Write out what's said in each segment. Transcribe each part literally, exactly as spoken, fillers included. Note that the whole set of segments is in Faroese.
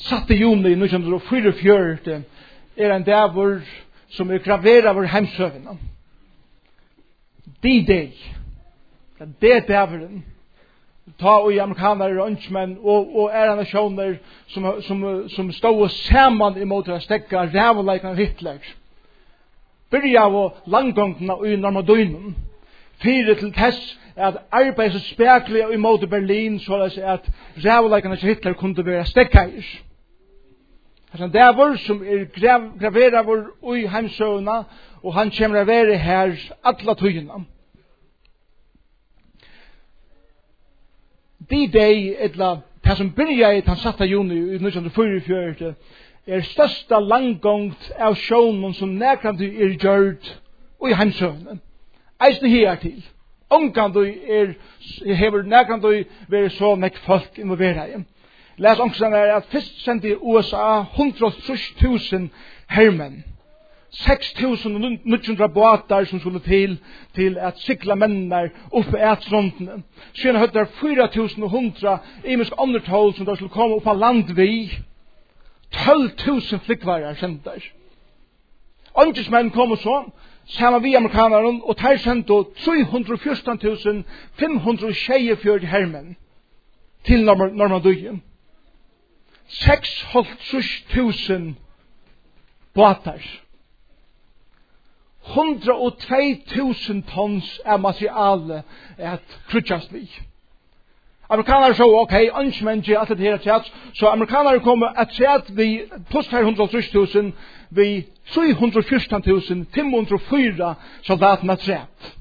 sjette juni nitton fyrtiofyra er en dæver som er graveret av heimsøvene. D-Day. Det er dæveren. Ta og i amerikanere ønskemenn og, og er nasjoner som, som, som stod sammen imot å stekke rævleikene Hitler. Byrja av langgångene og i Normandynen. Fyre til tess at arbeidet så spekler imot Berlin så at rævleikene Hitler kunne være stekkeier. Det er vår som er graveret vår i heimsøvene og han kommer å være her alle tøyene. D-Day, etla, det som byrja i den satte juni i nitton fyrtiofyra, er største langgongt av sjånen som nærkant er gjørt og i heimsøvnen. Eisne her til. Omkant er, hever nærkant være så nek folk involveret i. Les omkring er at først sendte U S A hundre og tre tusen hermenn. seks tusen ni hundre båtar som skulle til til at sikla mennene oppe et strandene. Sen hadde der fire tusen og hundre imisk andre tål som der skulle komme opp av land vi. tolv tusen flikkvarer sendte der. Åndsmenn kom og så, sammen vi amerikanerne, og der sendte tre hundre og fjorten tusen fem hundre og tjuefire hermenn til Normandien. seks tusen båtar. hundre og to tusen tons av materiale at krutjas vi. Amerikanere så, ok, ønskemenn gjør alt det her tjert, så amerikanere kommer at tjert vi pluss tre hundre og tre tusen, vi tre hundre og fjorten tusen fem hundre og fire soldatene tjert.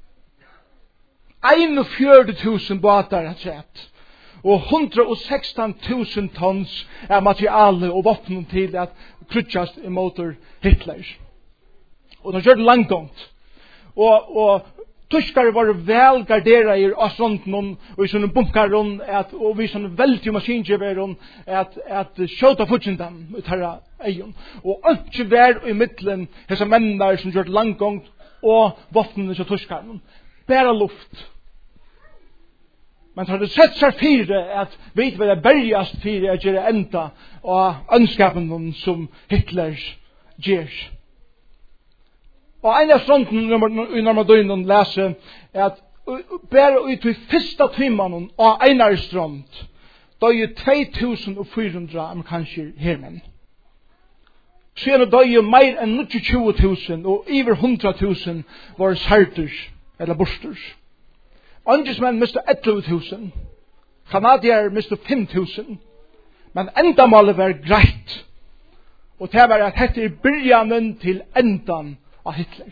enogfjøruti tusen båtar er tjert. Og hundre og seksten tusen tons av materiale og våpen til at krutjas imot Hitler. Og de gjør det langtgångt. Og, og tyskere var vel garderet i Østfronten og i sånne bunkeren og vi sånne veldige maskingeværen at, at skjøta fortsatt dem ut her egen. Og ikke vær i midtelen disse mennene som gjør det langtgångt og våpnene til tyskere. Bare luft. Men har det sett seg fire at vi ikke vil bergast fire at gjøre enda av ønskapen som Hitler gjør. Og en av strånden i Normandynen leser at bare ut i første timen av en strånd døde to tusen fire hundre amerikanske hermenn. Siden døde mer enn tjue tusen og over hundre tusen var særter eller borster. Andresmenn mistet elleve tusen. Kanadier mistet fem tusen. Men endamålet var greit. Og det var at dette er byrjanen til endan av Hitler.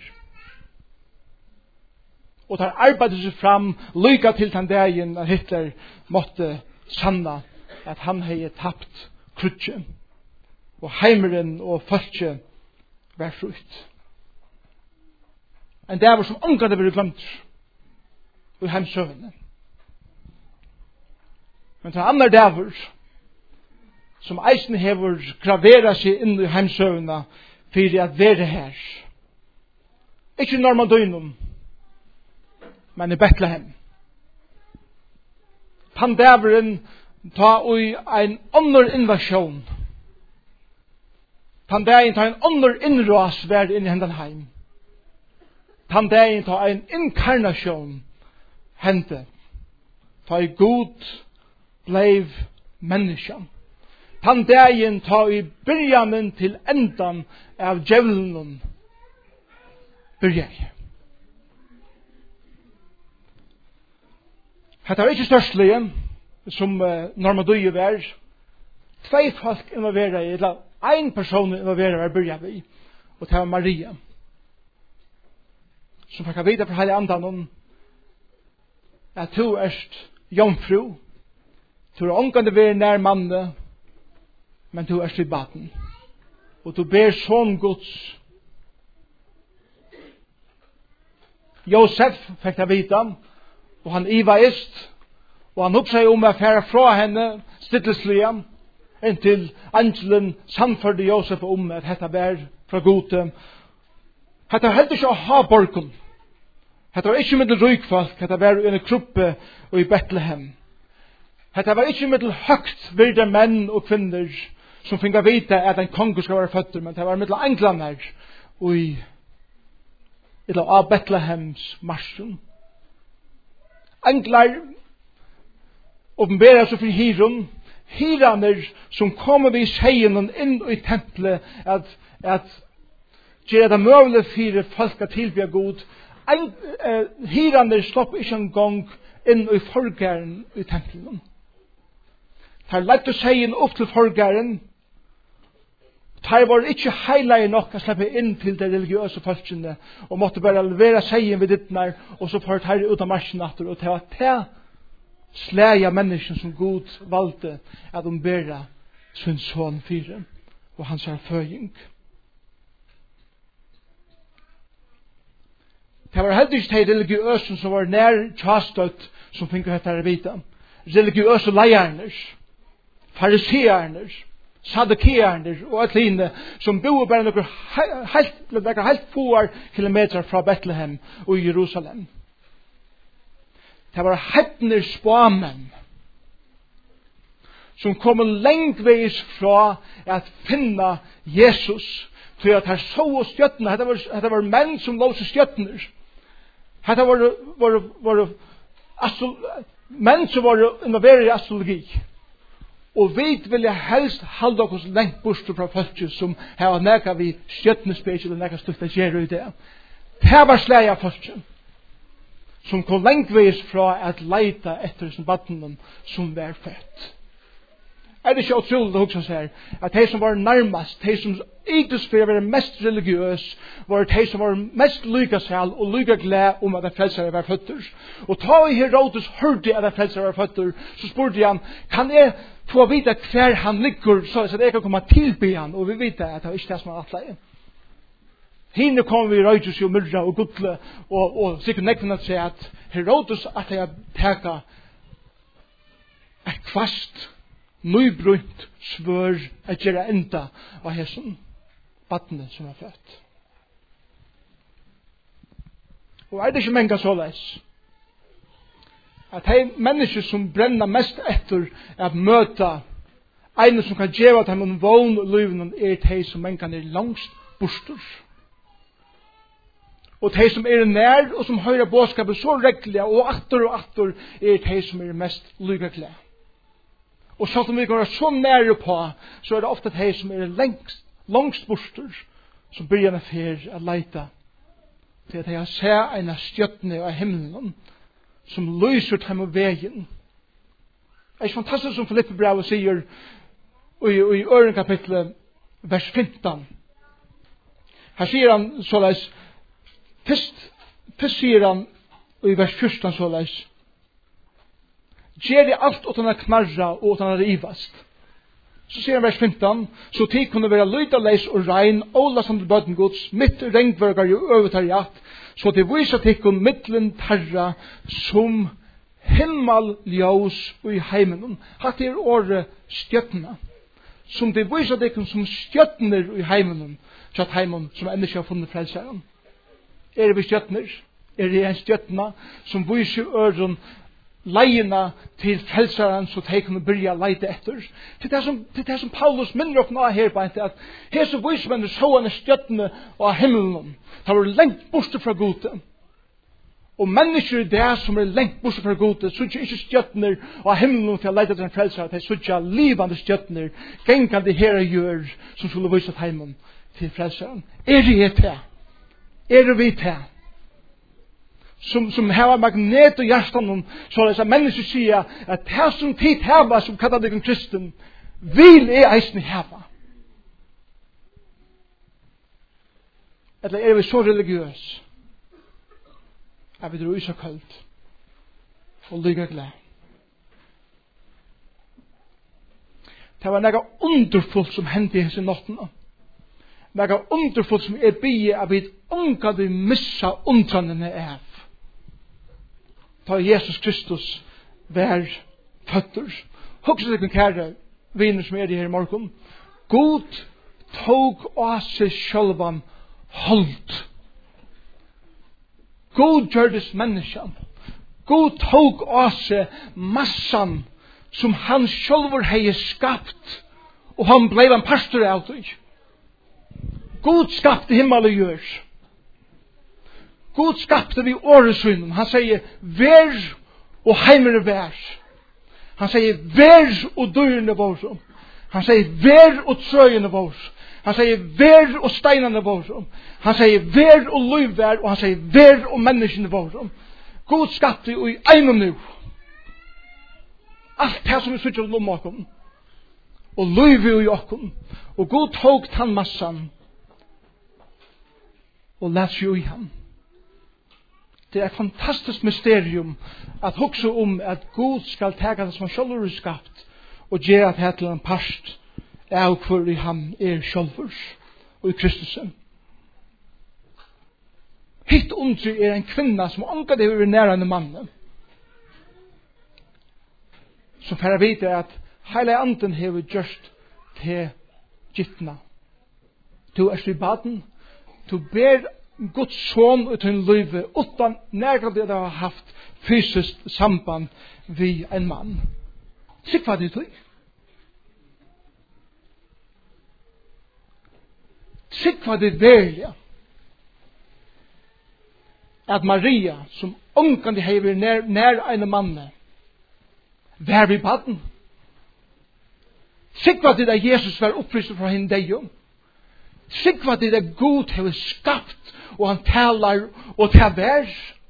Og der arbeidet seg fram lykka til den dagen at Hitler måtte sanna at han hadde tapt krutje. Og heimeren og folket var frukt. En dag som omgang det var glemt i heimsøvende. Men til andre dager som eisen hever gravera seg inn i heimsøvende for at være her. Ikke i Normandyen, men i Bethlehem. Pandaveren ta i en annen invasjon. Pandaveren ta en annen innras vær inn i hendene heim. Pandaveren ta en inkarnasjon hente. Ta i god bleiv menneskene. Pandaveren ta i byrjanen til endan av djevelen byrja i. Hetta er ikke størstlige som uh, Normandie var. Tvei folk involverer i, eller ein person involverer i byrja vi, og det var Maria. Som fikk vite fra hele andan om at du erst jomfru, du er omgående ved nær manne, men du erst i baden. Og du ber sånn Guds. Josef fikk det vite, og han ivaist, og han hukk seg om å fære fra henne stilleslige, inntil angelen samførde Josef om at dette var fra gode. Dette var heldig ikke å ha borgen. Dette var ikke middel rykfolk, dette var i en gruppe og i Bethlehem. Dette var ikke middel høgt virde menn og kvinner som finner vite at en konge skal være føtter, men det var mitt englene her, og i eller av Betlehems marsjen. Englar åpenberer seg for Hiron, hiraner som kommer vid seien inn i tempelet, at, at gjør det mulig for folk å tilbe god. Uh, hiraner slapp ikke en gang inn i forgæren i tempelet. De lette seien opp til forgæren. De var ikke heilige nok å slippe inn til de religiøse folkene, og måtte bare levere seien ved dittene, og så får de ut av marsjen etter, og det var til slæja mennesken som Gud valgte at de bæra sin son fire, og hans er føying. Det var heller ikke de religiøse som var nær tjastøtt som fikk dette her vite. Religiøse leierne, fariseerne, sadukeerne og atline som bor bare noen helt, noen helt få kilometer fra Betlehem og Jerusalem. Det var hettner spåmenn som kom lengveis fra at finne Jesus, for at her så og stjøttene, det var, det var menn som lå til stjøttene. Det var, var, var astro, menn som var involveret i astrologi. Og vi vil helst halde oss lengt bort fra folket som har nekka vi stjøttnespegel og nekka stufta gjerra i det. Det var slæja folket som kom lengveis fra at leita etter som baden som var født. Er det ikke utrolig å huske seg at de som var nærmest, de som ytterst for å være mest religiøs, var de som var mest lyga seg og lyga glad om at de frelsere var føtter. Og ta i Herodes hørte at de frelsere var føtter, så spurte han, kan jeg få vite hver han ligger, så at jeg kan komme tilby han, og vi vet at det var ikke det som var atleie. Hine kom vi røydes og myrra og gudle, og, og sikkert nekven at seg at Herodes at jeg teka et kvast, nøybrunt svør at gjøre enda av hessen badene som er født. Og er det ikke menga så leis at de mennesker som brenner mest etter at møte en som kan gjøre dem en vogn og liven er de som menga er langst bostor. Og de som er nær og som hører bådskapet så reglige og atter og atter er de som er mest lykkelig. Og så om vi går så nære på, så er det ofte de som er lengst, langst borster, som begynner for å leite til at de ser en av stjøttene av himmelen, som lyser dem av veien. Det er ikke fantastisk som Filippe Brevet sier i, i øren kapitlet, vers femten. Her sier han såleis, først, først sier han i vers fjorten såleis, gjør det alt utan å knarra og utan å rivast. Så sier han vers femten, så tid kunne være lydaleis og rein, åla som til bøten gods, mitt regnvørgar jo øvetariat, så det viser tikkun mittlen tarra som himmel ljós og i heimen. Hatt er året stjøttene, som det viser tikkun som stjøttner i heimen, så at heimen som enda ikke har funnet frelseren. Er det vi stjøttner? Er det en stjøttene som viser øren leiena til frelseren så de kunne begynne å leite etter. Til det som, til det som Paulus minner opp nå her på at her så viser man så en stjøttene av himmelen. Det var lengt borte fra gode. Og mennesker i det som er lengt borte fra gode, så ikke ikke stjøttene av himmelen til å leite etter en frelseren, de så ikke livende stjøttene, gengende her og gjør som skulle vise heimen til frelseren. Er det til? Er det vi til? som som har magnet og hjertan så det er mennesker sier at det som tid hava som kallar deg en kristen vil er eisen hava. Eller er vi så religiøs at vi drar så kaldt og lyga glad. Det var nega underfullt som hendte i hese nattene. Nega underfullt som er bygge av vi unga vi missa undrandene av. Ta Jesus Kristus vær føtter. Hugsa deg kære viner som er i her i morgen. God tog av seg sjølvan holdt. God gjørdes menneskene. God tog av seg massan som han sjølver hei skapt og han blev en pastor av det. God skapte himmel og jør. God skapte vi åresynen. Han sier, vær og heimer vær. Han sier, vær og dørene våre. Han sier, vær og trøyene våre. Han sier, vær og steinene våre. Han sier, vær og løyvær, og han sier, vær og menneskene våre. God skapte i en og nu. Alt det som vi sitter om oss. Og løyve i oss. Og God tog tannmassan. Og læs jo i ham. Det er et fantastisk mysterium at hugsa om at Gud skal tega det som han selv er skapt og gjøre det til en part av hvor i ham er sjølvers og i Kristus. Hitt undri er en kvinna som anker det over nærende mannen som færre vite at hele anden hever gjørst til gittna. Du er i baden, du ber Guds son ut i en løyve utan nærmere det har haft fysisk samband vi en mann. Sikk hva det tog. Sikk hva det verlige at Maria som omkant hever nær, nær en mann vær vi baden. Sikk hva det er Jesus var opplyst fra henne deg om. Sikk hva det er Gud har skapt og han talar og taver.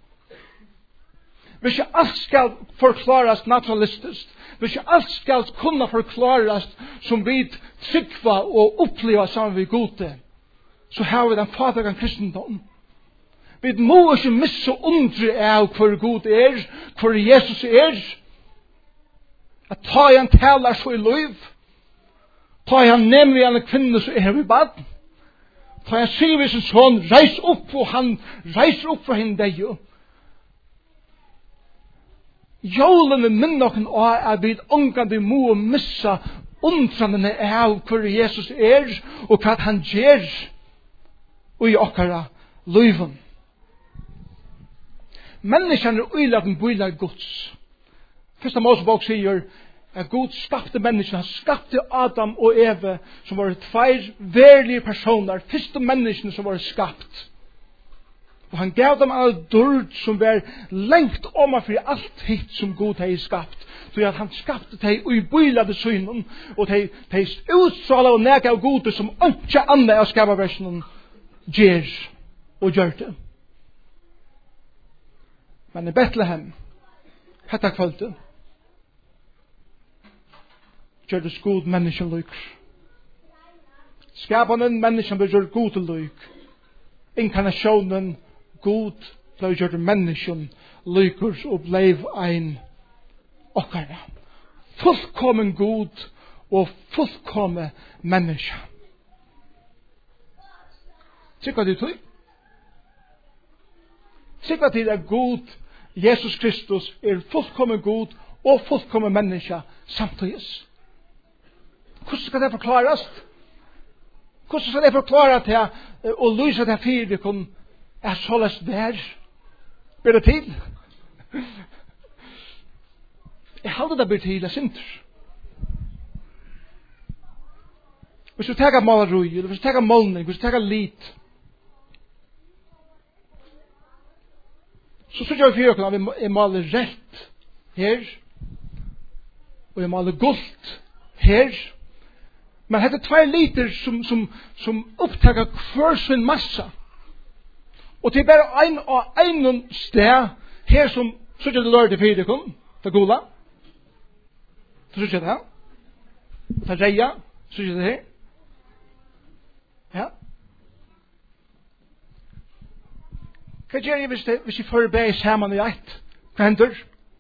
Hvis ikke alt skal forklares naturalistisk, hvis ikke alt skal kunne forklares som vi tryggva og oppleva sammen med Gode, så har vi den faderlige kristendom. Vi må ikke missa undre av hvor God er, hvor Jesus er. At ta han talar så i liv, ta han nemlig en kvinne så er vi bad. Ta han sier vi sin son, reis opp, og han reiser opp for henne deg jo. Jólene minn nokken av er vi omgande må missa undrande av hvor Jesus er, og hva han gjør i okkara liven. Menneskene er uilagen bøylag Guds. Første Mosebok sier at Gud skapte menneskene. Han skapte Adam og Eve som var tveir verlige personer. Første menneskene som var skapt. Og han gav dem alle dørd som var lengt om for alt hitt som Gud har skapt. Så at han skapte de og i bøylade synen og de, de utstråla og nega av Gud som ikke andre av skapaversjonen gjør og gjør det. Men i Bethlehem hetta kvöldet gjør det god mennesken lyk. Skapanen mennesken blir gjør god lyk. Inkarnasjonen god blir gjør mennesken lykur og bleiv ein okkara. Fullkommen god og fullkommen menneske. Sikkert det tog. Sikkert det er god Jesus Kristus er fullkommen god og fullkommen menneske samtidig. Hvordan skal det forklares? Hvordan skal det forklare til å lyse til fire det kun er så løst der? Blir det til? Jeg halde det blir til, jeg synder. Hvis du tenker malerui, eller hvis du tenker målning, hvis du tenker lit, så synes jeg for dere at jeg maler rett her, og jeg maler gult her. Men det er tvær liter som, som, som opptaker hver sin massa. Og det er bare en og en sted her som synes jeg det lør til fire kom, det gula. Så synes jeg det her. Det er reia, synes jeg det her. Ja. Hva gjør jeg hvis, det, hvis jeg får be sammen i eit? Hva hender?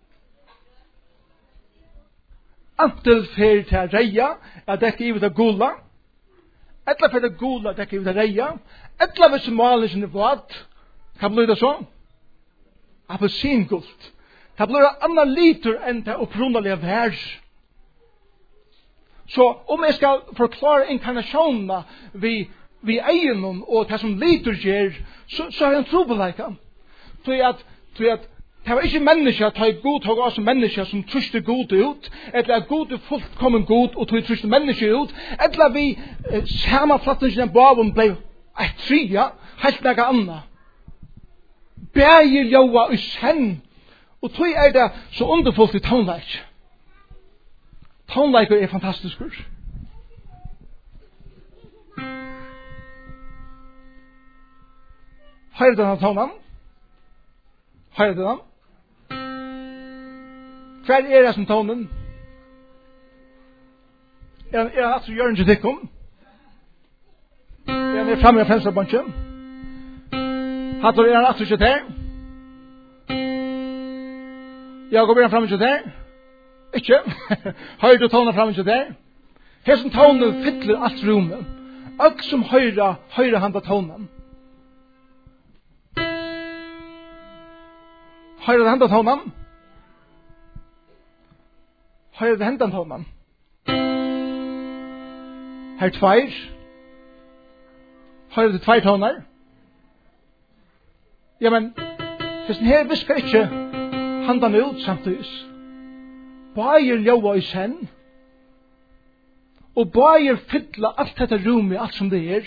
Antil fer til reia, er dekket i det gula. Etla fer det gula, dekket i det reia. Etla hvis malen er vlad, hva blir det så? Appelsingult. Det blir det annan liter enn det opprunnelige vær. Så om jeg skal forklare inkarnasjonene vi, vi eiennom og det som liter gjør, så, så er det en trobeleika. Så at, så at Det var ikke mennesker at jeg godtog oss mennesker som truste god ut, eller at god er fullkommen god og tog truste mennesker ut, eller vi eh, samanfattningen på avum ble et tria, helt nega anna. Bægir joa i senn, og tog er det så underfullt i tonleik. Tonleiker er fantastisk. Høyre denne tonen? Høyre denne? Hver er det som tonen? Er han, er han altså gjør en til tikkum? Er han er fremme i fremstarbunchen? Hattor er han altså ikke her? Jakob er han fremme ikke her? Ikke? Høyre du tonen fremme ikke her? Her som tonen fytler alt rommet. Og som høyre, høyre handa tonen. Høyre det handa tonen? Høyre det handa tonen? Her tveir? Høyre det tveir toner? Ja, men hvis den her visker ikke handan ut samtidig. Bager ljóa i senn. Og bager fylla alt dette rommet, alt som det er.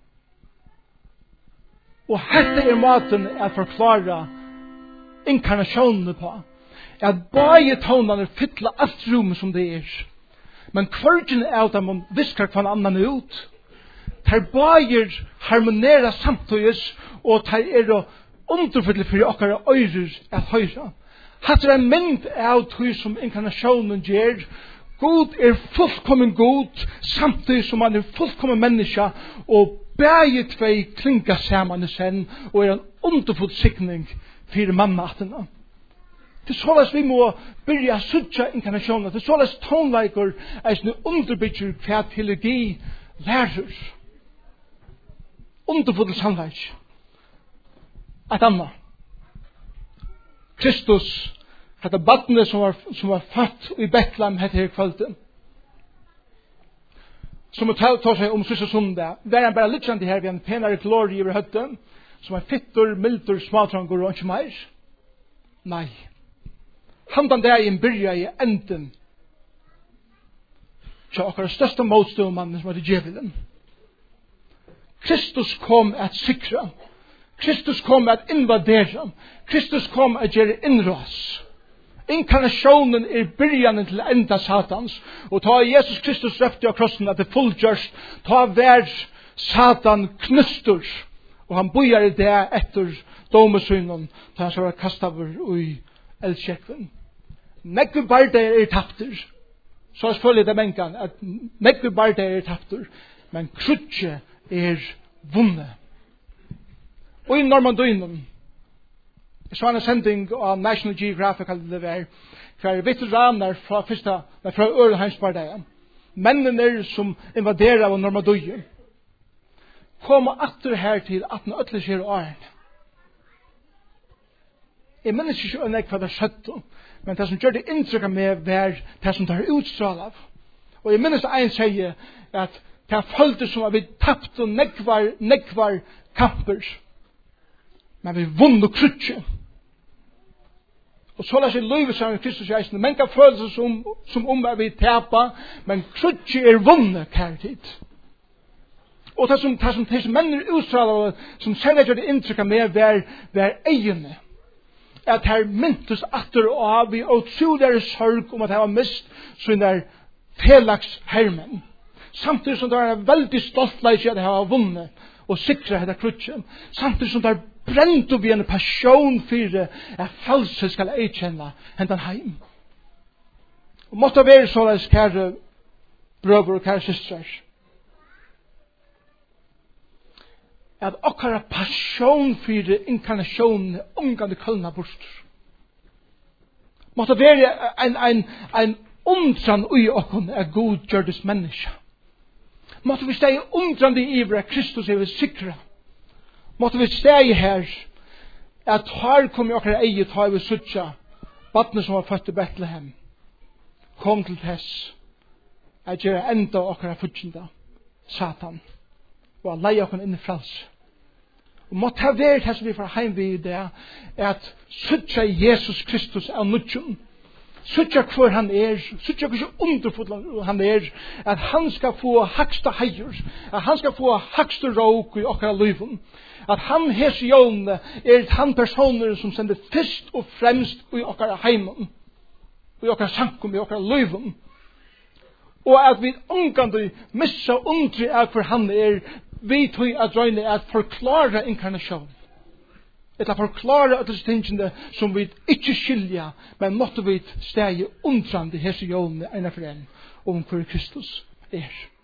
Og dette er maten at forklara inkarnasjonen på. At bager tonene fylla alt rommet som det er. Men kvargen er at man viskar kvann annan ut. Ter bager harmonera samtidig, og ter er å underfylle for okkara øyrer at høyra. Hatt er en mynd av tog som inkarnasjonen gjør. God er fullkommen god, samtidig som han er fullkommen menneske, og begge tvei klinga saman i sen, og er en underfull sikning for mannattene. Det er således vi må byrja sutja inkarnasjonen, det er således tonleiker eisne underbygger hva teologi lærer. Underfull sannleik. Et annet. Kristus, dette badnet som var, som var født i Betlehem hette her kvölden, som tar, tar seg om siste sundag, der han bare lykkende her ved en penere glorie over høtten, som er fittor, mildur, smatrangur og ikke mer. Nei. Handan der i en byrja i enden, så akkurat største motståmannen som var i djevelen. Kristus kom at sikra. Kristus kom at invadera. Kristus kom at gjøre innras. Inkarnasjonen er byrjanen til enda satans. Og ta Jesus Kristus røpte av krossen at det fullgjørst, ta hver satan knustur. Og han bojar i det etter domesynen, ta han skal være kastet i eldkjekven. Nekve bardeir er tapter. Så selvfølgelig det menkan, at nekve bardeir er tapter, men krutje er vunnet. Og i Normandynen, så en sending av National Geographic hadde det vært, for veteraner fra første, fra Øreheinspartiet, mennene som invaderer av Normandynen, kom atter her til atten øtlige årene. Jeg minnes ikke om jeg hva det skjøtte, men det som gjør det inntrykket med var det som tar utstrål av. Og jeg minnes en sier at det føltes som at vi tappte og nekvar, nekvar kamper, men vi vunnet krutje. Og så la seg løyve sammen i Kristus eisene. Men kan føle seg som, som om vi tapa, men krutje er vunnet kærtid. Og det som, det som, det som menner utstraler, som sender gjør det inntrykket med hver, hver egene, at her myntes atter og av i utroligere sorg om at jeg har mist sånne felags hermen. Samtidig som det er veldig stolt leik at jeg har vunnet og sikret dette krutje. Samtidig som det er brent opp i en passion for at falset skal eikjenne hentan heim. Og måtte være såleis, kære brøver og kære systrar, at okkara passion for inkarnasjonen omgående kølna bort. Måtte være en, en, en undran ui okkon er god gjørdes menneske. Måtte vi stegi undran i ivra Kristus er vi sikra. Måtte vi stegi her at her kom i okkara eget har vi sutja badne som var født i Betlehem kom til tess at gjøre enda okkara futsinda Satan og at leie okkara inn i frals. Og måtte ha vært her som vi får heim vid det, at suttja Jesus Kristus av nudjum, suttja hver han er, suttja hver underfull han er, at han skal få haksta heier, at han skal få haksta råk i okkara liven, at han hes jone er han personer som sender først og fremst i okkara heimen, i okkara sankum, i okkara liven, og at vi omgående missa undre av hver han er, vi tog at drøyne at forklara inkarnasjon. Etta forklara at disse tingene som vi ikke skilja, men måtte vi stegi undrande hese jone ena for en om hver Kristus er.